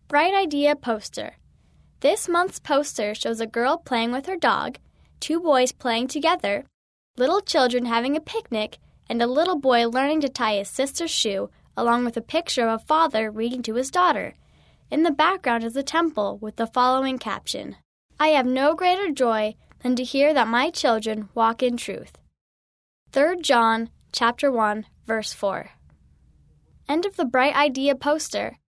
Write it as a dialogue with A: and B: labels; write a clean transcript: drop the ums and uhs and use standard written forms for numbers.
A: Bright Idea Poster. This month's poster shows a girl playing with her dog, 2 boys playing together, little children having a picnic, and a little boy learning to tie his sister's shoe, along with a picture of a father reading to his daughter. In the background is a temple with the following caption: I have no greater joy than to hear that my children walk in truth. 3 John chapter 1, verse 4. End of the Bright Idea poster.